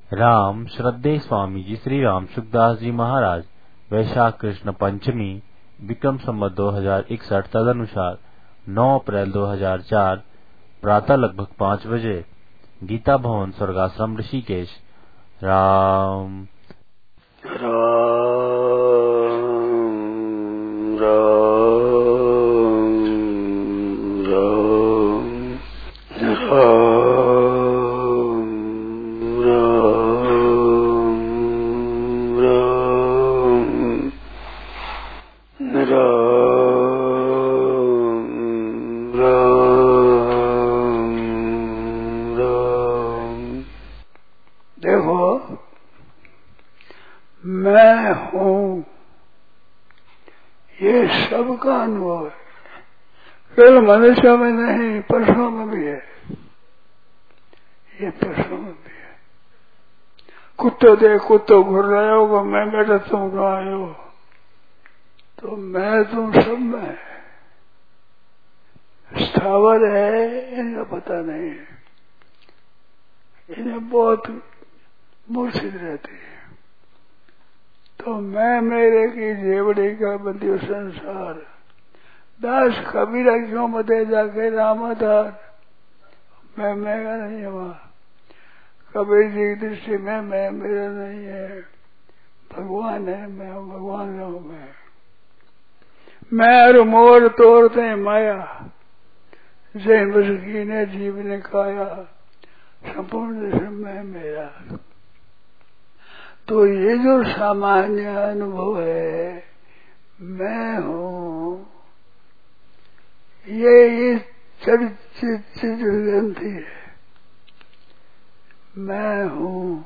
राम श्रद्धेय स्वामी जी श्री राम सुखदास जी महाराज वैशाख कृष्ण पंचमी विक्रम संवत 2061 तदनुसार 9 अप्रैल 2004 प्रातः लगभग 5 बजे गीता भवन स्वर्गाश्रम ऋषिकेश। राम मैं हूँ, ये सबका अनुभव है। केवल मनुष्य में नहीं, पशुओं में भी है। ये पशुओं में भी है। कुत्ते देख, कुत्ते घुर रहे हो, मैं बेटा तुम कहाँ आए हो, तो मैं तुम सब में स्थावर है, इनका पता नहीं है। इन्हें बहुत मूर्छित रहती है। तो मैं मेरे की जेवड़ी का बंदियो संसार, दास कबीरा क्यों मते जाके रामाधार। मैं का नहीं है वहाँ। कबीर जी की दृष्टि में मैं मेरा नहीं है, भगवान है। मैं भगवान हूँ। मैं और मोर तोड़ते माया, जैन बस की ने जीव ने खाया, संपूर्ण दृष्टि में मेरा। तो ये जो सामान्य अनुभव है, मैं हूँ, ये चरित ग्रंथि है। मैं हूँ,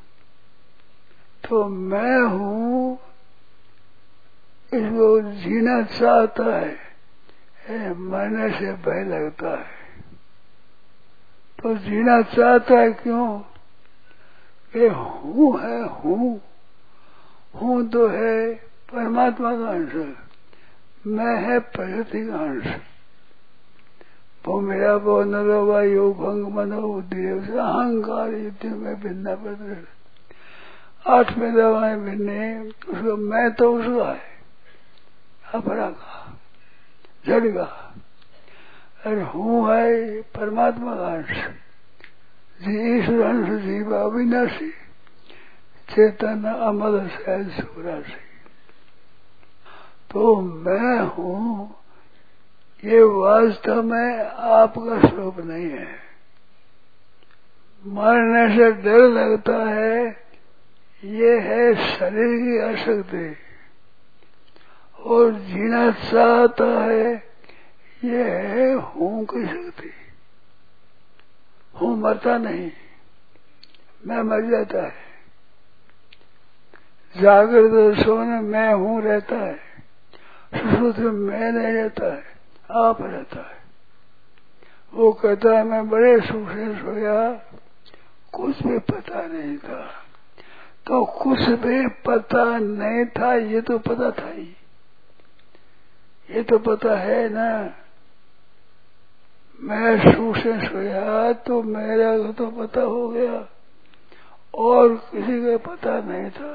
तो मैं हूँ, इसको जीना चाहता है, मरने से भय लगता है। तो जीना चाहता है क्यों? ये हूँ है, हूँ तो है परमात्मा का अंश, मैं है प्रकृति का अंश। वो मेरा वो नरो वायु भंग मनो बुद्धिदेव से अहंकार युद्ध में भिन्ना पड़ 8 में दवाएं भिन्ने, उसको मैं तो उसका है, अपरा का जड़ का, और हूँ है परमात्मा का अंश। ईश्वर अंश जीव अविनाशी, चेतन अमर सहज सुराशी। तो मैं हूँ, ये वास्तव में आपका स्वरूप नहीं है। मरने से डर लगता है, ये है शरीर की आसक्ति। और जीना चाहता है, ये है हूँ की शक्ति। हूँ मरता नहीं, मैं मर जाता है। जागृत सोने मैं हूँ रहता है, सुश्रुति में मैं नहीं रहता है, आप रहता है। वो कहता है मैं बड़े सुख से सोया, कुछ भी पता नहीं था। तो कुछ भी पता नहीं था, ये तो पता था ही, ये तो पता है ना। मैं सुख से सोया तो मेरा तो पता हो गया, और किसी का पता नहीं था।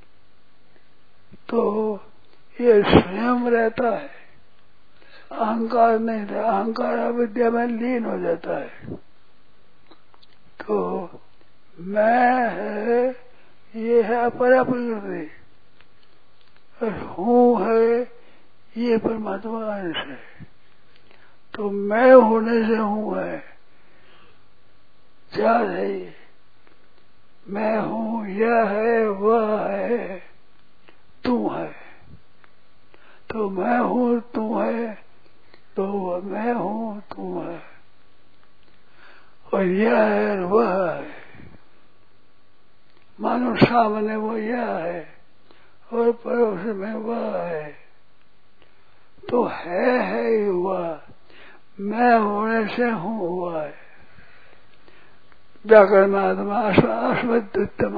तो ये स्वयं रहता है, अहंकार नहीं था। अहंकार अविद्या में लीन हो जाता है। तो मैं है, ये है अपरा प्रकृति, और हूँ है, ये परमात्मा का अंश है। तो मैं होने से हूँ है, चार है ये। मैं हूँ, यह है, वह है, तू है। तो मैं हूँ, तू है, तो मैं हूँ, तू है, और यह है, वह है। मानो सामने वो यह है, और पड़ोस में वह है। तो है ही वह, मैं होने से हूँ हुआ है। व्याकरण में आत्मा अश्वत्तम,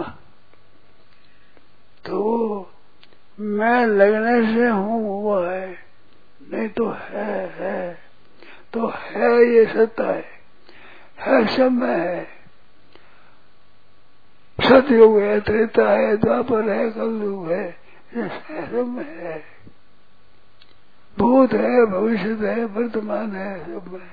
तो मैं लगने से हूँ हुआ है, नहीं तो है। तो है ये सत्ता है सब में है। सतयुग है, त्रेता है, द्वापर है, कलयुग है, ये सब में है। भूत है, भविष्य है, वर्तमान है, सब में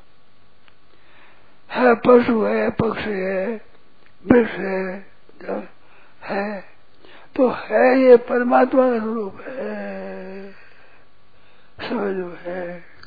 है। पशु है, पक्षी है, वृक्ष है, तो है ये परमात्मा का स्वरूप है, समझो है।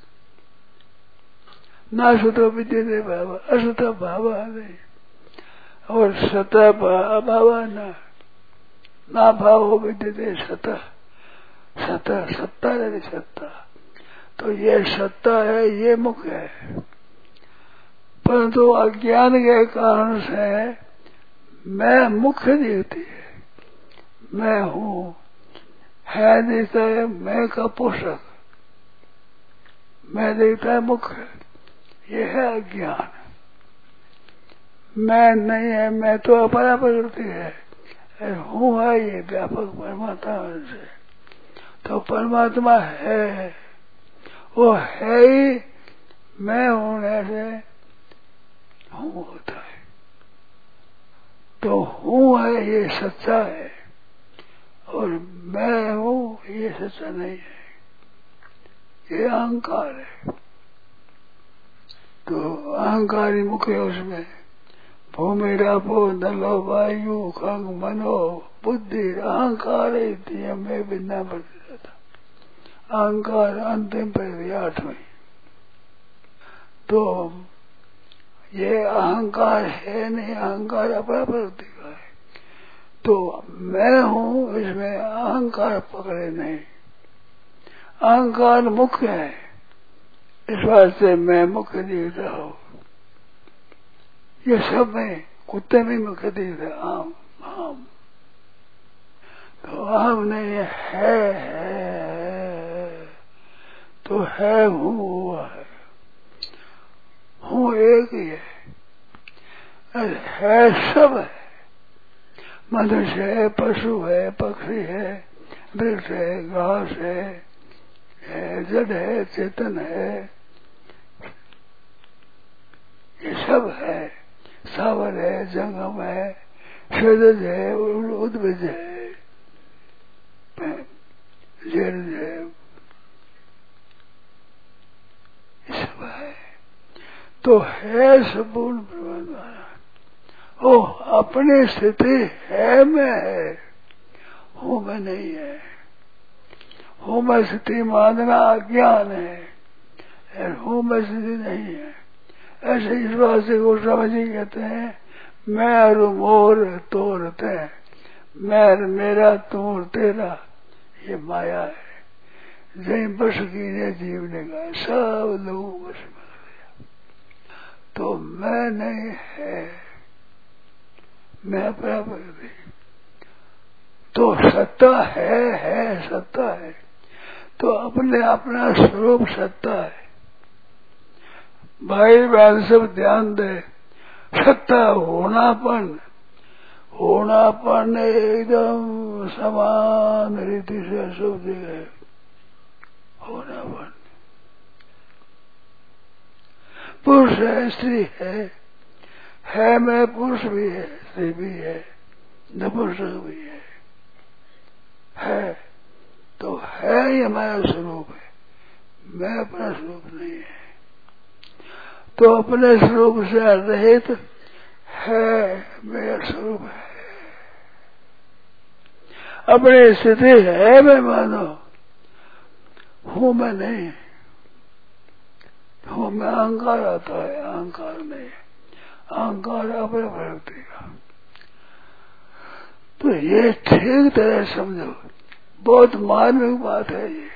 ना सुतो विद्यते भावा, असुत भावा नहीं, और सत भावा ना भाव विद्यते सत, सत्ता नहीं सत्ता। तो ये सत्ता है, ये मुख्य है, परंतु अज्ञान के कारण से मैं मुख्य दिखती है, मैं हूँ, है दिखता है मैं का पोषक, मैं दिखता है मुख्य, ये है अज्ञान। मैं नहीं है, मैं तो अपरा प्रकृति है, हूँ है ये व्यापक परमात्मा से। तो परमात्मा है, वो है ही, मैं होने से हूँ होता है। तो हूँ है ये सच्चा है, और मैं हूँ ये सच्चा नहीं है, ये अहंकार है। तो अहंकारी मुख्य उसमें भूमि रापो नलो वायु खंग मनो बुद्धि अहंकार में बिना बढ़ती रहता। अहंकार अंतिम पर 8वें। तो ये अहंकार है नहीं, अहंकार अपना प्रवृत्ति का है। तो मैं हूँ इसमें अहंकार पकड़े नहीं, अहंकार मुख्य है, इस वास्ते मैं मुख्य दिखता हूँ। ये सब में कुत्ते में मुख्य दिखता आम आम। तो आम नहीं है, तो है हूँ हुआ हूँ एक ही है सब है। मनुष्य है, पशु है, पक्षी है, वृक्ष है, घास है, जड़ है, चेतन है, ये सब है। सावर है, जंगम है, सदज है, उद्भिज है, जड़ है, ये सब है। तो है संपूर्ण परमात्मा। ओ अपनी स्थिति है मैं है, हूँ मैं नहीं है। हूँ मैं स्थिति मानना अज्ञान है, हूँ मैं स्थिति नहीं है। ऐसे इस वास्ते को समझी कहते हैं मैं और मोर तोर ते, मैं मेरा तू तेरा, ये माया है। जय बस की ने जीव ने कहा सब लोग बस में गया। तो मैं नहीं है, मैं बराबर भी। तो सत्ता है सत्ता है। तो अपने अपना स्वरूप सत्ता है। भाई बहन सब ध्यान दे, सत्ता होनापन एकदम समान रीति से सब जगह होनापन। पुरुष है, स्त्री है मैं, पुरुष भी है, स्त्री भी है, नपुंसक भी है। तो है ही हमारा स्वरूप है, मैं अपना स्वरूप नहीं है। तो अपने स्वरूप से रहित है, मेरा स्वरूप है। अपनी स्थिति है मैं मानो, हूँ मैं नहीं, हूँ मैं अहंकार आता है, अहंकार नहीं, अहंकार अपने प्रवृत्ति का। तो ये ठीक तरह समझो, बहुत मार्मिक बात है ये।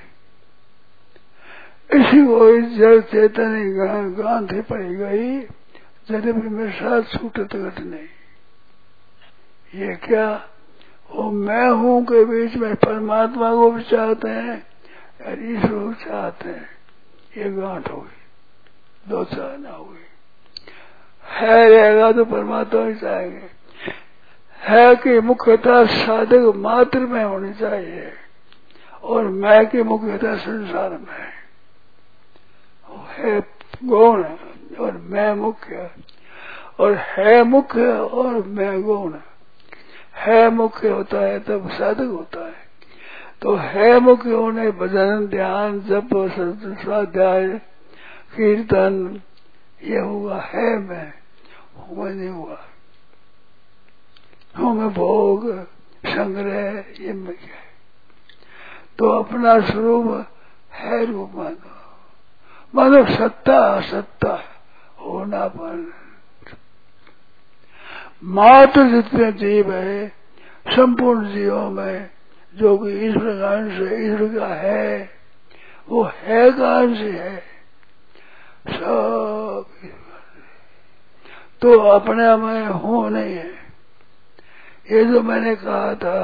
इसी को जड़ चेतन गांधी पड़ी गई, जब में साथ छूटत घट नहीं। ये क्या वो मैं हूँ के बीच में परमात्मा को भी चाहते हैं और ईश्वर को चाहते हैं, ये गांठ हो गई, दो चाहना हुई। है रहेगा तो परमात्मा ही चाहेंगे, है कि मुख्यता साधक मात्र में होनी चाहिए, और मैं की मुख्यता संसार में है गौण और मैं मुख्य, और है मुख्य और मैं गौण, है मुख्य होता है तब साधक होता है। तो है मुख्य होने भजन ध्यान जप स्वाध्याय कीर्तन ये हुआ है मैं, हुआ नहीं हुआ हूँ मैं भोग संग्रह ये मैं क्या है। तो अपना स्वरूप है रूप मानो, मानो सत्ता असत्ता होना पर मात्र जितने जीव है संपूर्ण जीवों में जो कि ईश्वर का अंश ईश्वर का है वो है का अंश है सब। तो अपने में हूँ नहीं है। ये जो मैंने कहा था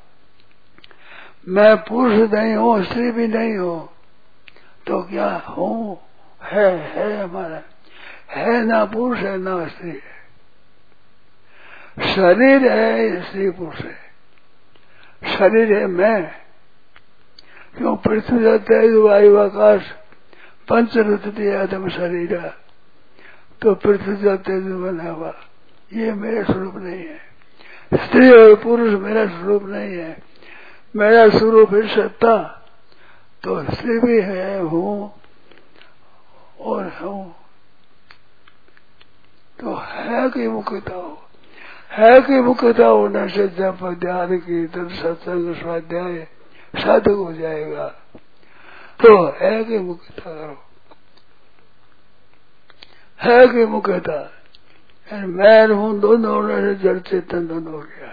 मैं पुरुष नहीं हूँ स्त्री भी नहीं हूँ, तो क्या हूँ है हमारा है ना पुरुष है ना स्त्री है। शरीर है स्त्री पुरुष है, शरीर है मैं। क्यों पृथ्वी तेज वायु आकाश पंच रुद्र आदम शरीर है, तो पृथ्वी तेज बना हुआ ये मेरा स्वरूप नहीं है। स्त्री और पुरुष मेरा स्वरूप नहीं है, मेरा स्वरूप है सत्ता। तो स्त्री भी है हूँ और हूँ, तो है की मुख्यता हो, है की मुख्यता होने से जब ध्यान कीर्तन सत्संग स्वाध्याय साधक हो जाएगा। तो है की मुख्यता करो, है की मुख्यता। मैं हूँ दोनों होने से जड़ चेतन दोनों हो गया,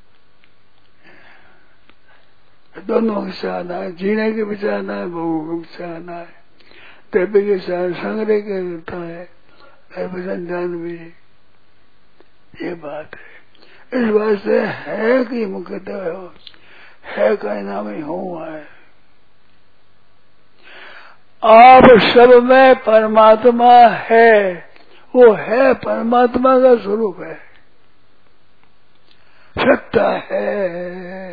दोनों की चाहना है, जीने की भी चाहना है, भोगों की भी चाहना है, देवी के चाहना संग्रह के करता है, भजन ध्यान भी ये बात है। इस वास्ते है की मुख्यता है का नाम ही हूँ है। आप सब में परमात्मा है, वो है परमात्मा का स्वरूप है, सत्ता है।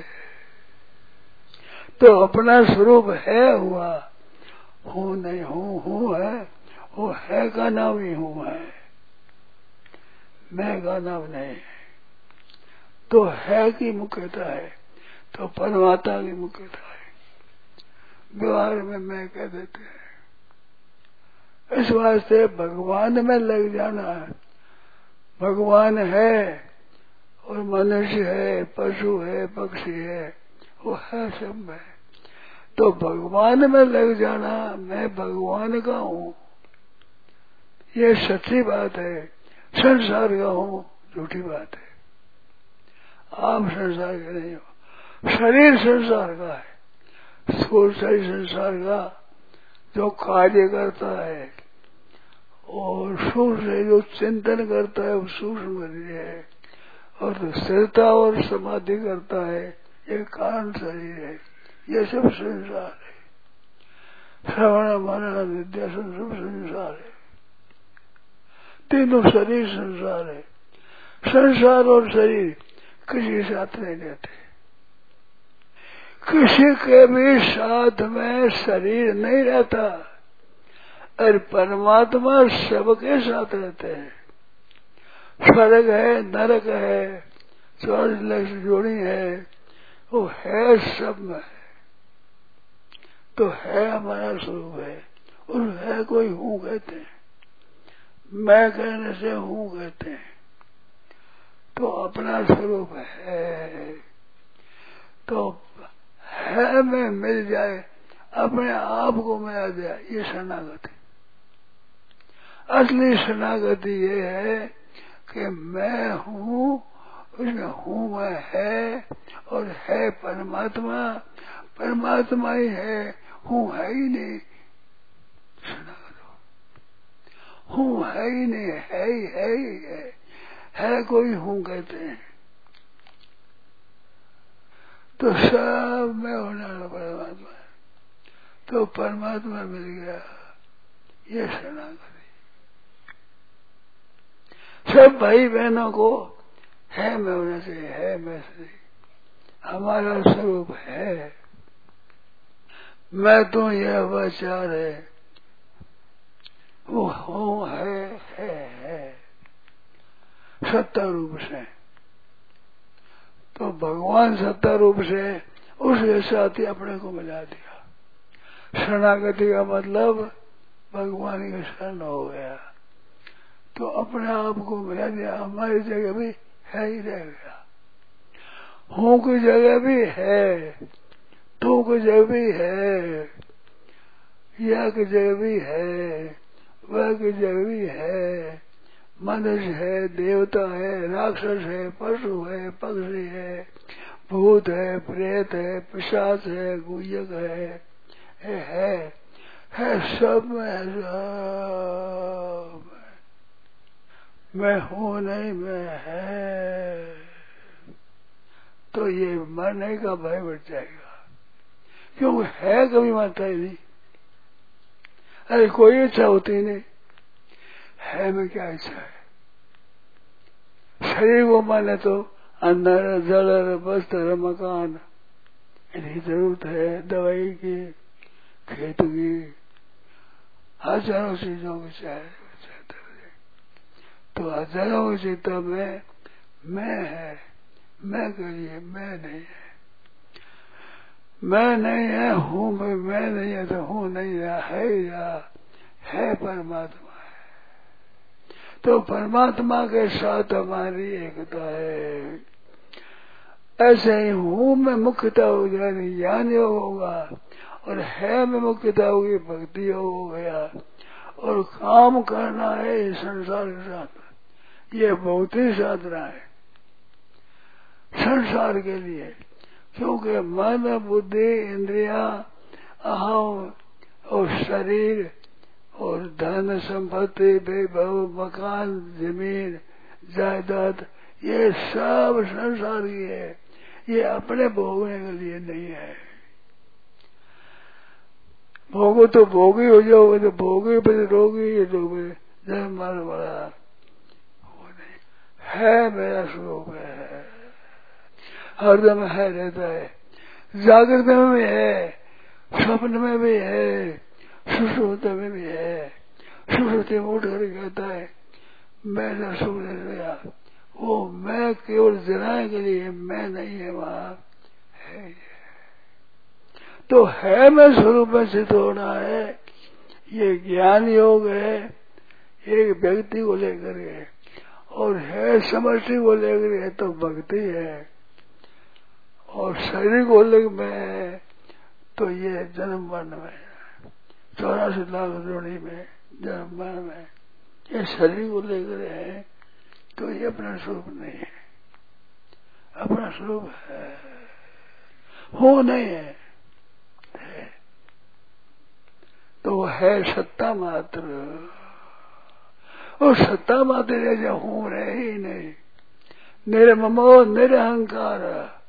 तो अपना स्वरूप है हुआ, हूँ नहीं हूँ है, वो है का नाम ही हूँ है, मैं का नाम नहीं है। तो है की मुख्यता है, तो परमात्मा की मुख्यता है। व्यवहार में मैं कह देते हैं। इस वास्ते भगवान में लग जाना है। भगवान है और मनुष्य है, पशु है, पक्षी है, वो है सब में। तो भगवान में लग जाना, मैं भगवान का हूँ, ये सच्ची बात है। संसार का हूँ झूठी बात है। आप संसार के नहीं हो, शरीर संसार का है, स्थूल शरीर संसार का जो कार्य करता है और सूक्ष्म से जो चिंतन करता है वो सूक्ष्म शरीर है, और जो स्थिरता और समाधि करता है ये कारण शरीर है। ये सब संसार है, श्रवण मनन विद्या सब संसार है, तीनों शरीर संसार है। संसार और शरीर किसी साथ नहीं रहते, किसी के भी साथ में शरीर नहीं रहता, और परमात्मा सबके साथ रहते हैं। स्वर्ग है, नरक है, 24 लाख जोड़ी है, वो है सब में। तो है हमारा स्वरूप है, और है कोई हूँ कहते हैं, मैं कहने से हूँ कहते हैं। तो अपना स्वरूप है, तो है में मिल जाए, अपने आप को मिला जाए, ये शरणागति। असली शरणागति ये है कि मैं हूँ, उसमें हूँ मैं है, और है परमात्मा, परमात्मा ही है, हूँ है ही नहीं। शरणागत हूँ है ही नहीं, है ही है कोई हूँ कहते हैं। तो सब में होने वाला परमात्मा है, तो परमात्मा मिल गया, ये शरणागति। सब भाई बहनों को है मैं होने से, है मैं से, हमारा स्वरूप है। मैं तो यह विचार है, वो हूँ है सत्ता रूप से। तो भगवान सत्ता रूप से उसके साथ ही अपने को मिला दिया। शरणागति का मतलब भगवान के शरण हो गया, तो अपने आप को मिला दिया। हमारी जगह भी है ही रह गया, हूँ की जगह भी है, तू की जगह भी है, यह की जगह भी है, वह की जगह भी है, मनुष्य है, देवता है, राक्षस है, पशु है, पक्षी है, भूत है, प्रेत है, पिशाच है, गुयक है सब में। सब मैं हूँ नहीं, मैं है, तो ये मरने का भय बढ़ जाएगा, क्योंकि है कभी मरता ही नहीं। अरे कोई इच्छा होती नहीं, है में क्या इच्छा है? शरीर को माने तो अंदर जल वस्त्र मकान इनकी जरूरत है, दवाई की, खेत की, हजारों चीजों की चाहिए। तो हजारों की चिंता में मैं है, मैं करिए मैं नहीं है, मैं नहीं है, हूँ मैं नहीं है, तो हूँ नहीं है परमात्मा है। तो परमात्मा के साथ हमारी एकता है। ऐसे ही हूँ में मुख्यता हो जाएगी, ज्ञान योग होगा, और है में मुख्यता होगी, भक्ति योग हो गया। और काम करना है इस संसार के साथ, ये बहुत ही साधना है संसार के लिए, क्योंकि मन बुद्धि इंद्रिया अहम और शरीर और धन संपत्ति वैभव मकान जमीन जायदाद ये सब संसार की है, ये अपने भोगने के लिए नहीं है। भोगो तो भोगी हो जाओगे, तो भोगी पर रोगी जन्म मार बड़ा वो नहीं है। मेरा स्वरूप है, हरदम है, रहता है, जागृत में भी है, स्वप्न में भी है, सुषुप्ति में भी है। सुषुप्ति में उठ कर कहता है मैं सुख गया, वो मैं केवल जनाने के लिए, मैं नहीं है, वहां है। तो है मैं स्वरूप में सिद्ध होना है, ये ज्ञान योग है, एक व्यक्ति को लेकर के, और है समष्टि को लेकर के तो भक्ति है, और शरीर को लेकर में तो ये जन्म मरण में 84 लाख जोड़ी में जन्म मरण में ये शरीर को लेकर है, तो ये अपना स्वरूप नहीं है। अपना स्वरूप है, हो नहीं है, तो वो है सत्ता मात्र, और सत्ता मात्र जैसे हूं रहे ही नहीं। निर्ममो निरहंकार,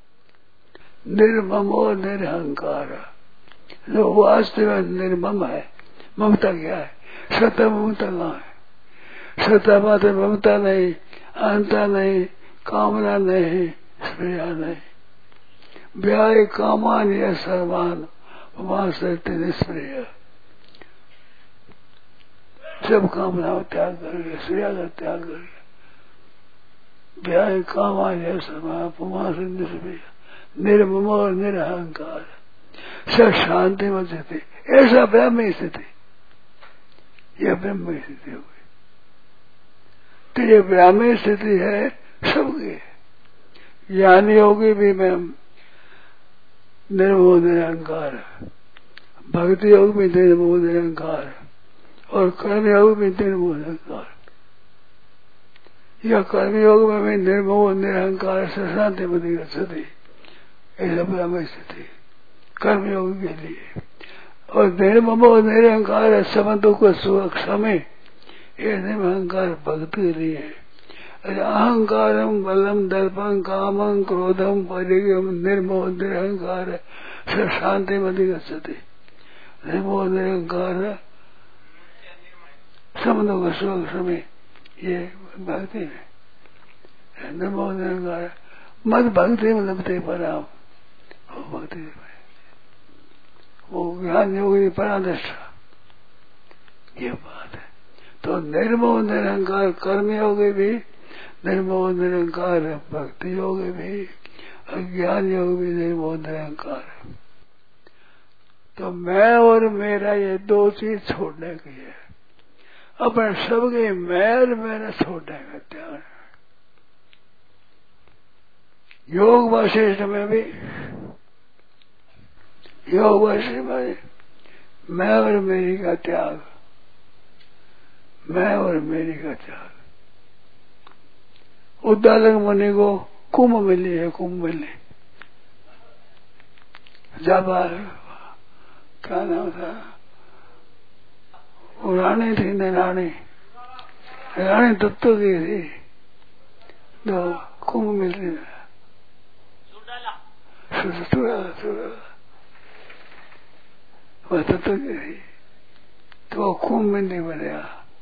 निर्ममो निरहंकार, जो वास्तव में निर्मम है। ममता क्या है? सत्ता ममता कहाँ है? सत्ता मात्र ममता नहीं, अहंता नहीं, कामना नहीं, स्प्रिया नहीं। व्याय कामान या सर्वान वहां से निष्प्रिय, सब कामना त्याग करके, स्प्रिया का त्याग करके, व्याय कामान या सर्वान वहां से निष्प्रिय, निर्मम और निरहंकार, सब शांति में स्थिति। ऐसा ब्रह्म स्थिति, यह ब्रह्म स्थिति हो गई। तो ये ब्रह्म स्थिति है सबकी। ज्ञानी होगी भी मैं निर्मोह निरहंकार, भक्ति योग में निर्मोह निरहंकार, और कर्म योग में निर्मोह निरहंकार। यह कर्म योग में भी निर्मोह निरहंकार से शांति मति गच्छति, ऐसा ब्रह्म स्थिति कर्म योग के लिए। और निर्ममो निरहंकार समन्तों को सुक्षमे, ये निरहंकार भक्ति के लिए। अहंकारम बलम दर्पम कामं क्रोधम परिगम निर्मोह निरहंकार से शांति मति गच्छति। निर्मोह निरहंकार समन्तों को सुक्षमे, ये भक्ति में निर्मोह निरहंकार मत भक्ति में लभते पराम, वो भक्ति वो ज्ञान योगी परादृष्टा, ये बात है। तो निर्मोह निरहंकार कर्म योगी भी, निर्मोह निरहंकार भक्ति योगी भी, अज्ञान योग भी निर्मोह निरंकार है। तो मैं और मेरा ये दो चीज छोड़ने की है। अपने सबके मैं और मेरा छोड़ने का त्याग है। योग वशिष्ठ में भी योग वशिष्ठ में मैं और मेरी का त्याग, मैं और मेरी का त्याग। उद्दालक मुनि को कुंभ मिली है, कुंभ मिली जाबा क्या नाम था, वो रानी थी न, रानी दत्तो की थी, तो कुंभ मिल रही है वह दत्तो की थी, तो वो कुंभ में नहीं बनेगा।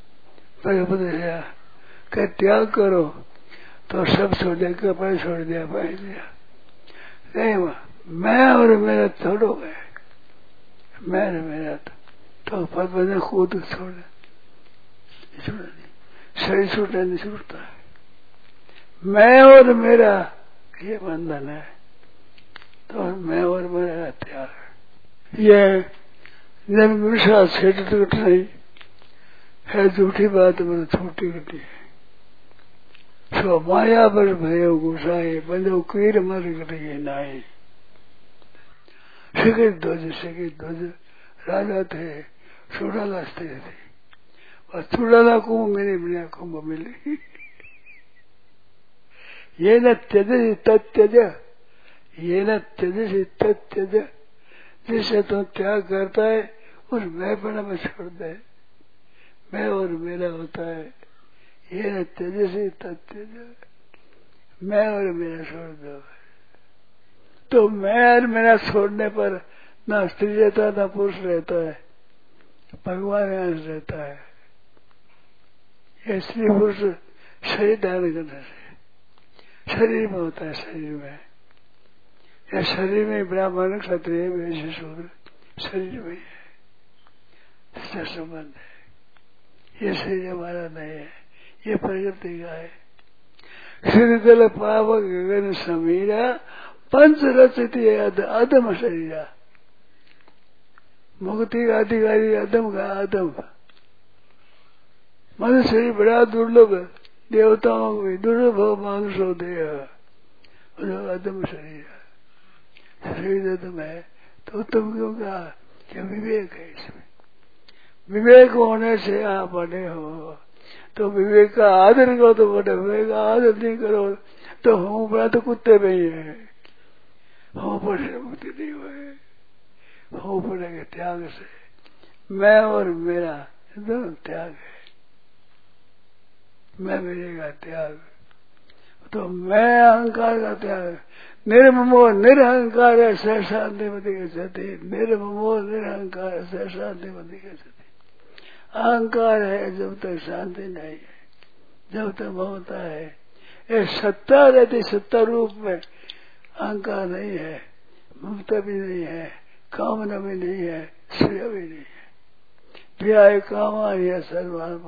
क्या त्याग करो तो सब छोड़ दिया, कपड़े छोड़ दिया, पहन दिया, नहीं मैं और मेरा छोड़ो गए, मैं और मेरा तो पद बदल खुद छोड़ शरीर छूटने नहीं छूटता है। मैं और मेरा ये बंधन है, तो मैं और मेरा त्याग है। ये जब विषा छेट नहीं है, झूठी बात मैंने छोटी घटी है। सो माया पर भयो गुसाए, बंदो कीर मर गई नाई। सिकित ध्वज राजा थे, चूड़ाला स्त्री थी, और चूड़ाला कुंभ मिली, बिना कुंभ मिली। ये न त्यज तत्यज, ये न त्यज तत्यज, जिससे तुम त्याग करता है उस मैं पड़ा में छोड़ दे, मैं और मेरा होता है। ये न त्यज तत्यज, मैं और मेरा छोड़ दो। तो मैं और मेरा छोड़ने पर ना स्त्री रहता, ना पुरुष रहता है, भगवान अंश रहता है। ये स्त्री पुरुष शरीर धारण करने से शरीर में होता है, शरीर में या शरीर में ब्राह्मण क्षत्रिय वैश्य शूद्र शरीर में है, इसका संबंध है। ये शरीर हमारा नहीं है, ये प्रकृति का है। श्रीदल पावक गगन समीरा, पंच रचित अदम शरीरा। मुक्ति का अधिकारी अदम का आदम। मनुष्य शरीर बड़ा दुर्लभ है, देवताओं को भी दुर्लभ हो मानुषो देह, अदम शरीर है, शरीर अदम है। तो तुम क्यों कहा कि विवेक है इसमें, विवेक होने से आप बने हो। तो विवेक का आदर करो तो बड़े, विवेक का आदर नहीं करो तो हम बड़ा तो कुत्ते में ही है, हो पड़े मुक्ति नहीं हुए, हो पड़ेगा त्याग से। मैं और मेरा दोनों त्याग है, मैं मेरे का त्याग, तो मैं अहंकार का त्याग। निर्ममो निरहंकार है स शांति मति गच्छति, निर्ममो निरहंकार स शांति मति गच्छति। अहंकार है जब तक शांति नहीं है, जब तक ममता है, ये सत्ता रहती, सत्ता रूप में अहंकार नहीं है, ममता भी नहीं है, कामना भी नहीं है, श्रेय भी नहीं है। प्याय कामा या सर्वान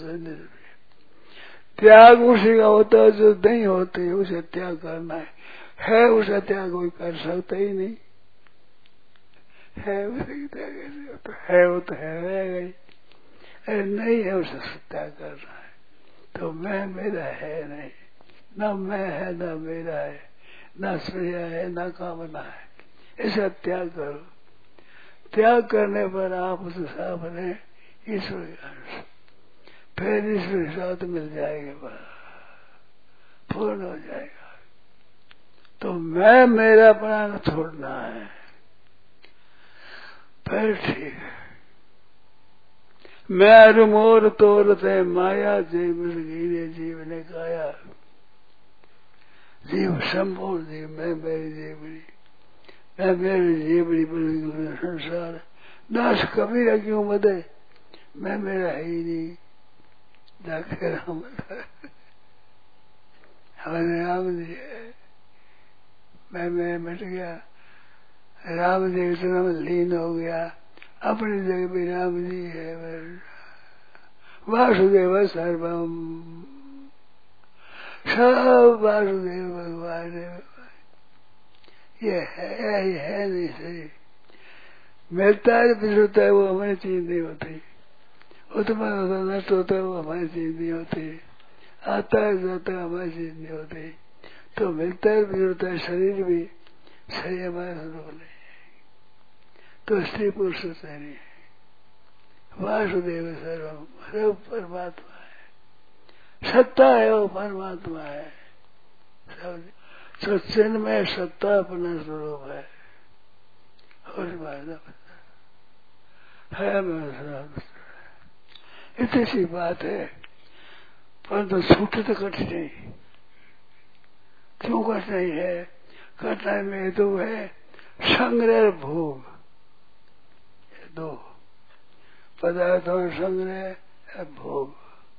त्याग उसी का होता है जो नहीं होते, उसे त्याग करना है उसे त्याग कोई कर सकता ही नहीं है, उसे त्याग कैसे होता है, वो तो है रहेगा ही, अरे नहीं है उसे त्याग करना है। तो मैं मेरा है नहीं, न मैं है न मेरा है, न श्रेय है न कामना है, ऐसा त्याग करो। त्याग करने पर आप उस सामने ईश्वर का अंश, फिर ईश्वर साथ मिल जाएगा, पूर्ण हो जाएगा। तो मैं मेरा प्राण छोड़ना है, फिर ठीक है। मैं रुमोर तोरते माया जीव गिरे जीव ने गाया, जीव संपूर्ण जीव, मैं मेरी जीवनी, मैं मेरी जीवनी बन संसार नाश कभी ना क्यों मदे, मैं मेरा है ही नहीं। जाके राम हमारे राम जी है, मैं मिट गया, राम जी इतना लीन हो गया, अपनी जगह भी राम जी है। वासुदेव सर्वम, सब वासुदेव भगवान है। ये है नहीं सही। मिलता है फिर होता है, वो हमारी चीज नहीं होती। उत्पन्न होता नष्ट होता है, वो हमारी चीज नहीं होती। आता है जाता है, हमारी चीज नहीं होती। तो मिलता है फिर होता है, शरीर भी शरीर हमारा स्वरूप नहीं है। तो स्त्री पुरुष होता नहीं है। वासुदेव सर्वम, सर्व परमात्मा है। सत्ता है वो परमात्मा है। सत्संग में सत्ता अपना स्वरूप है। और है मैं इतनी सी बात है। परंतु छूटे तो कठिनाई। क्यों कठिनाई है? कठिनाई में तो है संग्रह भोग, दो पदार्थों का संग्रह भोग,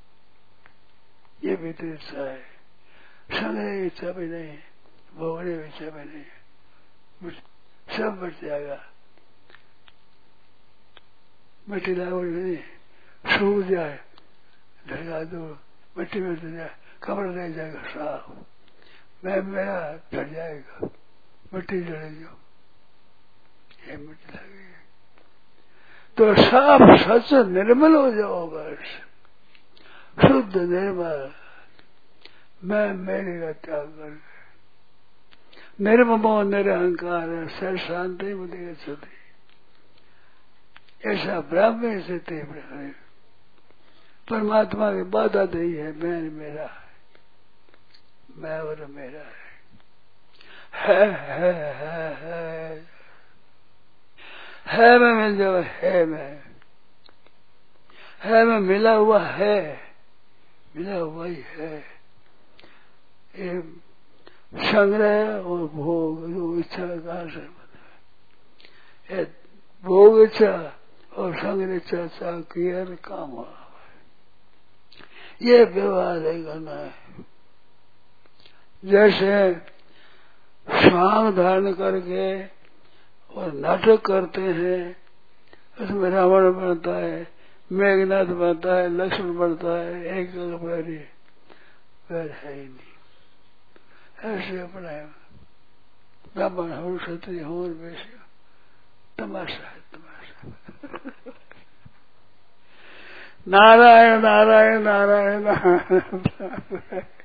ये भी तो इच्छा है। संग्रह की इच्छा भी नहीं, भोगने की इच्छा भी नहीं, सब बच जाएगा। मिट्टी लागू नहीं, सूख जाए ढका दो, मिट्टी में तो जाए, कपड़ा रह जाएगा साफ। मैं मेरा झड़ जाएगा, मिट्टी जड़ेगी, ये मिट्टी लगेगी। तो साफ सच निर्मल हो जाओ बस, शुद्ध निर्मल। मैं मेरे का त्याग कर, निर्ममो निरहंकार है, सर शांति मुझे गच्छति। ऐसा ब्राह्मण से परमात्मा की बाधा दी है। मैं मेरा है, मैं और मेरा है मैं मिल जाओ, है मैं मिला हुआ है, मिला हुआ ही है। ये संग्रह और भोग जो इच्छा का से है, भोग इच्छा और संग्रह इच्छा किया काम हो, ये व्यवहार है करना है। जैसे स्वांग धारण करके और नाटक करते हैं, उसमें रावण बनता है, मेघनाथ बनता है, लक्ष्मण बनता है, एक पैर है ही नहीं। ऐसे अपना ब्राह्मण हो, क्षत्रिय हो, वैसे तमाशा है, तमाशा। नारायण नारायण नारायण नारायण।